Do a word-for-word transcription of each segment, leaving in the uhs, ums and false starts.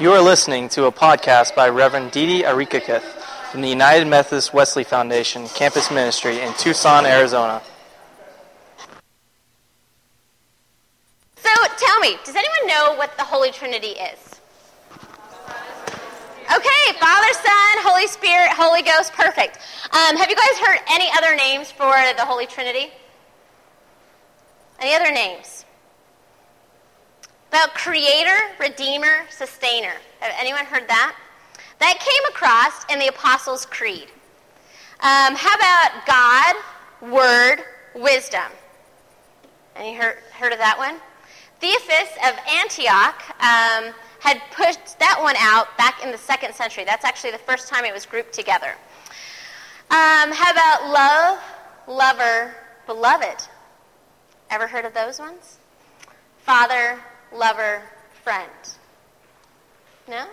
You are listening to a podcast by Reverend Didi Arikakith from the United Methodist Wesley Foundation Campus Ministry in Tucson, Arizona. So tell me, does anyone know what the Holy Trinity is? Okay, Father, Son, Holy Spirit, Holy Ghost, perfect. Um, have you guys heard any other names for the Holy Trinity? Any other names? About Creator, Redeemer, Sustainer. Have anyone heard that? That came across in the Apostles' Creed. Um, how about God, Word, Wisdom? Any heard, heard of that one? Theophilus of Antioch um, had pushed that one out back in the second century. That's actually the first time it was grouped together. Um, how about love, lover, beloved? Ever heard of those ones? Father, lover, friend. No?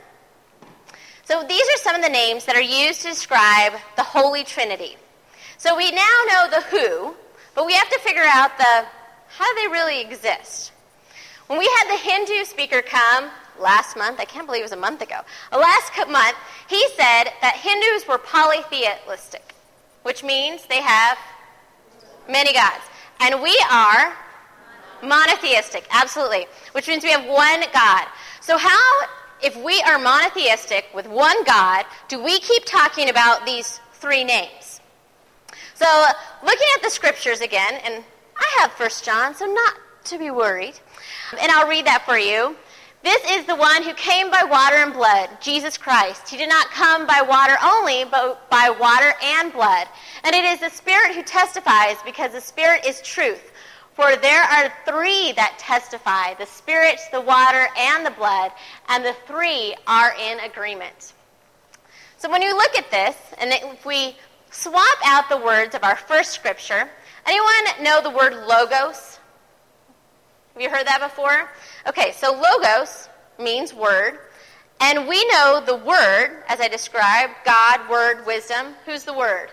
So these are some of the names that are used to describe the Holy Trinity. So we now know the who, but we have to figure out the how do they really exist. When we had the Hindu speaker come last month, I can't believe it was a month ago, last month, he said that Hindus were polytheistic, which means they have many gods. And we are monotheistic, absolutely, which means we have one God. So how, if we are monotheistic with one God, do we keep talking about these three names? So looking at the scriptures again, and I have First John, so not to be worried, and I'll read that for you. This is the one who came by water and blood, Jesus Christ. He did not come by water only, but by water and blood. And it is the Spirit who testifies, because the Spirit is truth. For there are three that testify, the Spirit, the water, and the blood, and the three are in agreement. So when you look at this, and if we swap out the words of our first scripture, anyone know the word logos? Have you heard that before? Okay, so logos means word, and we know the word, as I described, God, word, wisdom. Who's the word?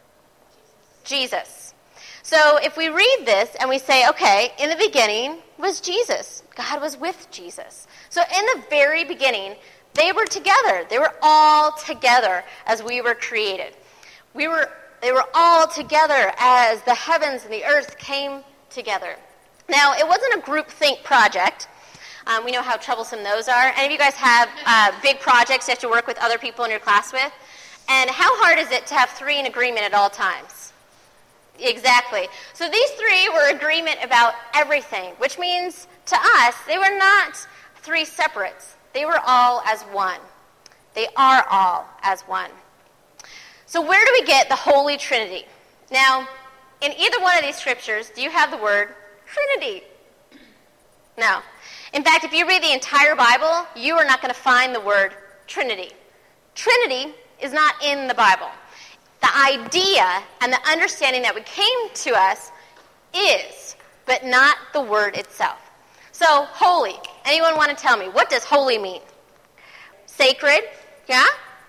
Jesus. So if we read this and we say, okay, in the beginning was Jesus. God was with Jesus. So in the very beginning, they were together. They were all together as we were created. We were, they were all together as the heavens and the earth came together. Now, it wasn't a groupthink project. Um, we know how troublesome those are. Any of you guys have uh, big projects you have to work with other people in your class with? And how hard is it to have three in agreement at all times? Exactly. So these three were in agreement about everything, which means to us, they were not three separates. They were all as one. They are all as one. So where do we get the Holy Trinity? Now, in either one of these scriptures, do you have the word Trinity? No. In fact, if you read the entire Bible, you are not going to find the word Trinity. Trinity is not in the Bible. The idea and the understanding that would came to us is, but not the word itself. So, holy. Anyone want to tell me, what does holy mean? Sacred, yeah?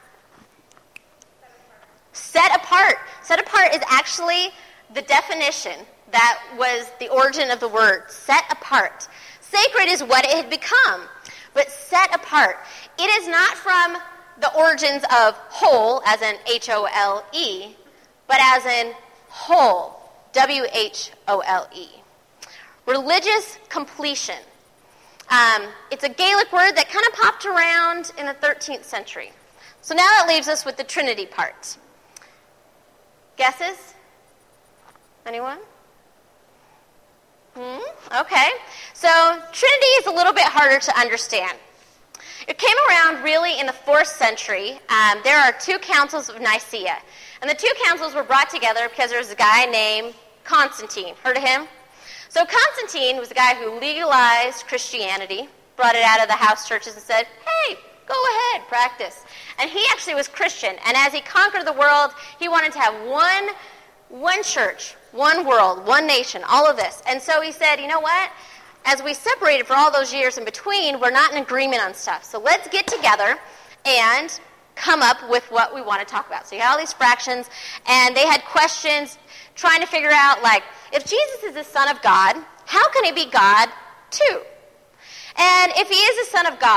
Set apart. Set apart is actually the definition that was the origin of the word, set apart. Sacred is what it had become, but set apart. It is not from the origins of whole, as in H O L E, but as in whole, W H O L E. Religious completion. Um, it's a Gaelic word that kind of popped around in the thirteenth century. So now that leaves us with the Trinity part. Guesses? Anyone? Hmm? Okay. So Trinity is a little bit harder to understand. It came around really in the fourth century. Um, there are two councils of Nicaea. And the two councils were brought together because there was a guy named Constantine. Heard of him? So Constantine was a guy who legalized Christianity, brought it out of the house churches and said, hey, go ahead, practice. And he actually was Christian. And as he conquered the world, he wanted to have one, one church, one world, one nation, all of this. And so he said, you know what? As we separated for all those years in between, we're not in agreement on stuff. So let's get together and come up with what we want to talk about. So you had all these fractions, and they had questions trying to figure out, like, if Jesus is the Son of God, how can he be God too? And if he is the Son of God,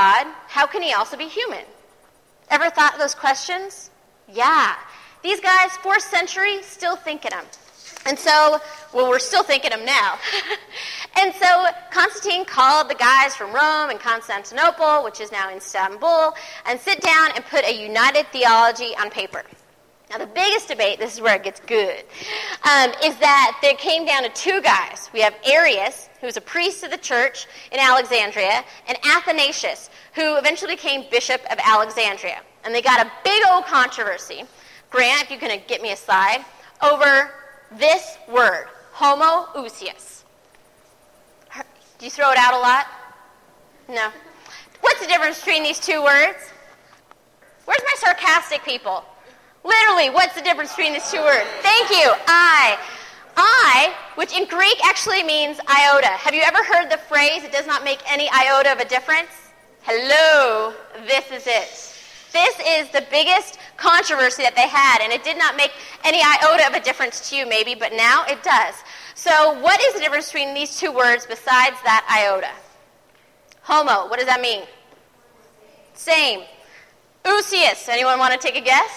how can he also be human? Ever thought those questions? Yeah. These guys, fourth century, still thinking them. And so, well, we're still thinking them now. And so Constantine called the guys from Rome and Constantinople, which is now Istanbul, and sit down and put a united theology on paper. Now, the biggest debate, this is where it gets good, um, is that there came down to two guys. We have Arius, who was a priest of the church in Alexandria, and Athanasius, who eventually became bishop of Alexandria. And they got a big old controversy. Grant, if you can get me a slide, over this word, homoousios. Do you throw it out a lot? No. What's the difference between these two words? Where's my sarcastic people? Literally, what's the difference between these two words? Thank you. I. I, which in Greek actually means iota. Have you ever heard the phrase, it does not make any iota of a difference? Hello. This is it. This is the biggest controversy that they had, and it did not make any iota of a difference to you maybe, but now it does. So what is the difference between these two words besides that iota? Homo, what does that mean? Same. Ousios, anyone want to take a guess?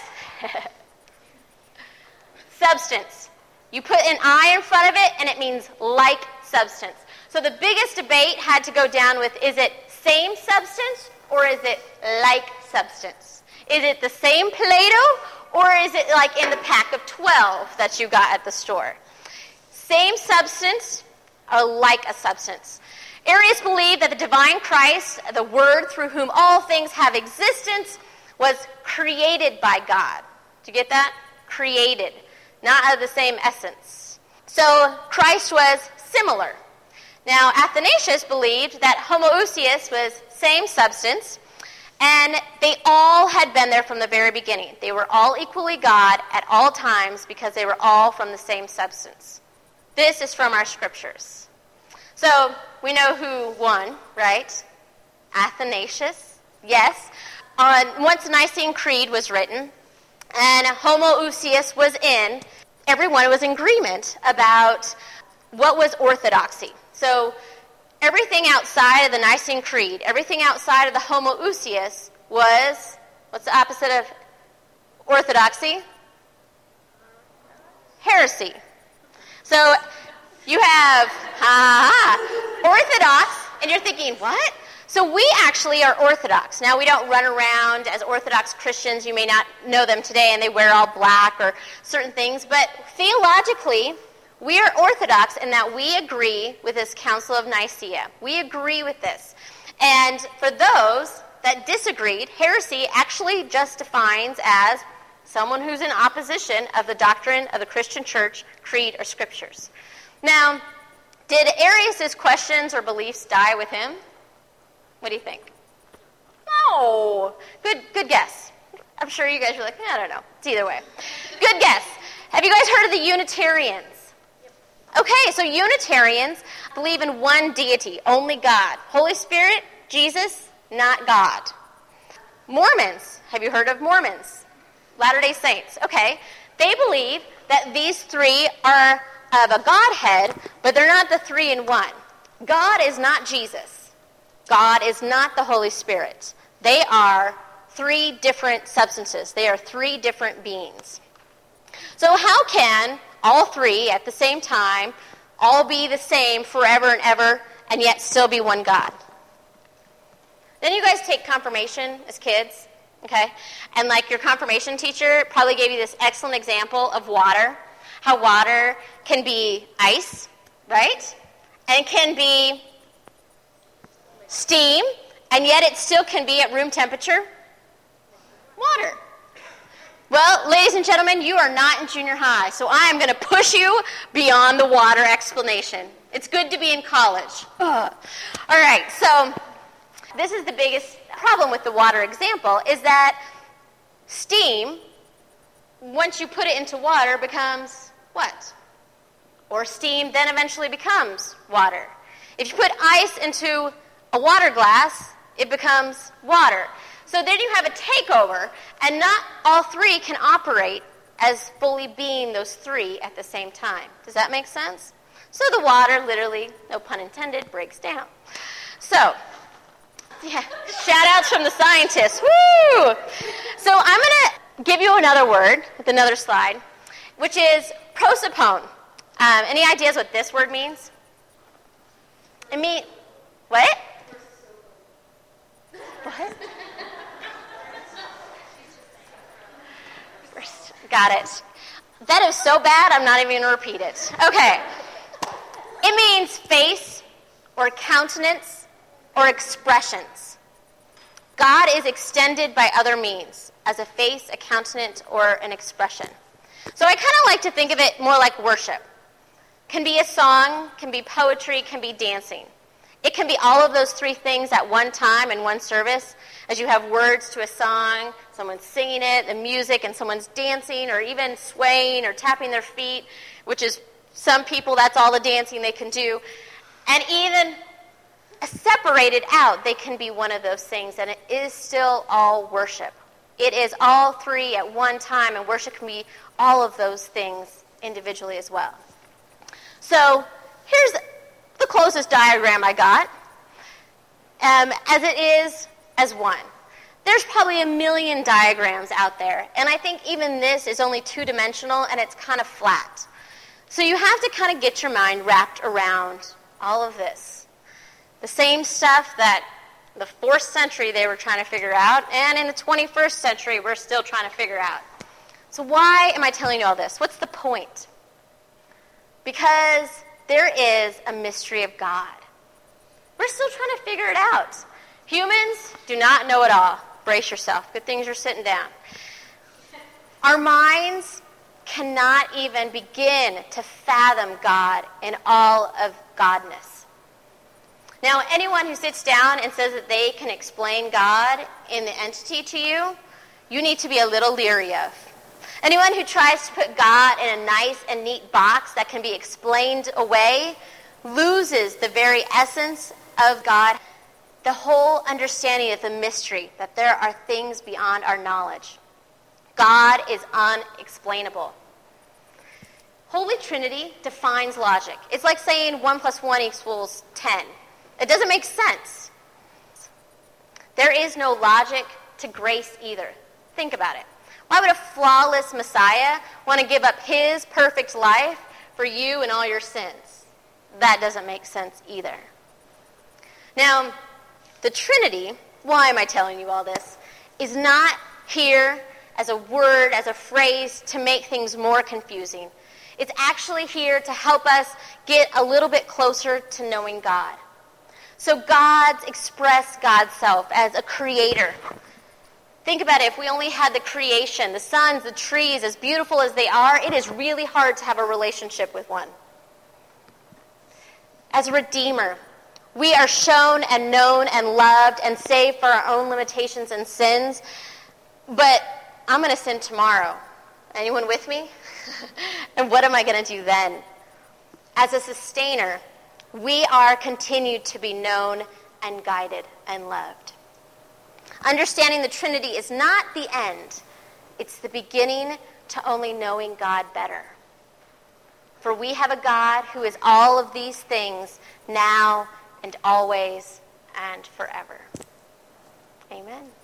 Substance. You put an I in front of it, and it means like substance. So the biggest debate had to go down with, is it same substance or is it like substance? Is it the same Play-Doh or is it like in the pack of twelve that you got at the store? Same substance or like a substance? Arius believed that the divine Christ, the Word through whom all things have existence, was created by God. Do you get that? Created. Not of the same essence. So Christ was similar. Now, Athanasius believed that homoousios was same substance, and they all had been there from the very beginning. They were all equally God at all times because they were all from the same substance. This is from our scriptures. So we know who won, right? Athanasius. Yes. On, once the Nicene Creed was written, and homoousios was in, everyone was in agreement about what was orthodoxy. So everything outside of the Nicene Creed, everything outside of the homoousios was, what's the opposite of orthodoxy? Heresy. So you have ha, orthodox, and you're thinking, what? So we actually are Orthodox. Now, we don't run around as Orthodox Christians. You may not know them today, and they wear all black or certain things. But theologically, we are Orthodox in that we agree with this Council of Nicaea. We agree with this. And for those that disagreed, heresy actually just defines as someone who's in opposition of the doctrine of the Christian church, creed, or scriptures. Now, did Arius' questions or beliefs die with him? What do you think? No. Good good guess. I'm sure you guys are like, I don't know. It's either way. Good guess. Have you guys heard of the Unitarians? Okay, so Unitarians believe in one deity, only God. Holy Spirit, Jesus, not God. Mormons. Have you heard of Mormons? Latter-day Saints. Okay. They believe that these three are of a Godhead, but they're not the three in one. God is not Jesus. God is not the Holy Spirit. They are three different substances. They are three different beings. So how can all three at the same time all be the same forever and ever and yet still be one God? Then you guys take confirmation as kids, okay? And like your confirmation teacher probably gave you this excellent example of water, how water can be ice, right? And can be steam, and yet it still can be at room temperature. Water. Well, ladies and gentlemen, you are not in junior high, so I am going to push you beyond the water explanation. It's good to be in college. Ugh. All right, so this is the biggest problem with the water example, is that steam, once you put it into water, becomes what? Or steam then eventually becomes water. If you put ice into a water glass, it becomes water. So then you have a takeover, and not all three can operate as fully being those three at the same time. Does that make sense? So the water literally, no pun intended, breaks down. So Yeah, shout outs from the scientists. Woo! So I'm going to give you another word with another slide, which is prosopone. Um, any ideas what this word means? It mean what? What? Got it. That is so bad, I'm not even going to repeat it. Okay. It means face or countenance or expressions. God is extended by other means, as a face, a countenance, or an expression. So I kind of like to think of it more like worship. Can be a song, can be poetry, can be dancing. It can be all of those three things at one time in one service, as you have words to a song, someone's singing it, the music, and someone's dancing, or even swaying or tapping their feet, which is some people, that's all the dancing they can do. And even separated out, they can be one of those things, and it is still all worship. It is all three at one time, and worship can be all of those things individually as well. So here's the closest diagram I got, um, as it is as one. There's probably a million diagrams out there, and I think even this is only two-dimensional, and it's kind of flat. So you have to kind of get your mind wrapped around all of this. The same stuff that the fourth century they were trying to figure out, and in the twenty-first century we're still trying to figure out. So why am I telling you all this? What's the point? Because there is a mystery of God. We're still trying to figure it out. Humans do not know it all. Brace yourself. Good things you're sitting down. Our minds cannot even begin to fathom God in all of Godness. Now, anyone who sits down and says that they can explain God in the entity to you, you need to be a little leery of. Anyone who tries to put God in a nice and neat box that can be explained away loses the very essence of God, the whole understanding of the mystery, that there are things beyond our knowledge. God is unexplainable. Holy Trinity defines logic. It's like saying one plus one equals ten. It doesn't make sense. There is no logic to grace either. Think about it. Why would a flawless Messiah want to give up his perfect life for you and all your sins? That doesn't make sense either. Now, the Trinity, why am I telling you all this, is not here as a word, as a phrase to make things more confusing. It's actually here to help us get a little bit closer to knowing God. So God's express God's self as a creator. Think about it. If we only had the creation, the suns, the trees, as beautiful as they are, it is really hard to have a relationship with one. As a redeemer, we are shown and known and loved and saved for our own limitations and sins. But I'm going to sin tomorrow. Anyone with me? And what am I going to do then? As a sustainer, we are continued to be known and guided and loved. Understanding the Trinity is not the end. It's the beginning to only knowing God better. For we have a God who is all of these things now and always and forever. Amen.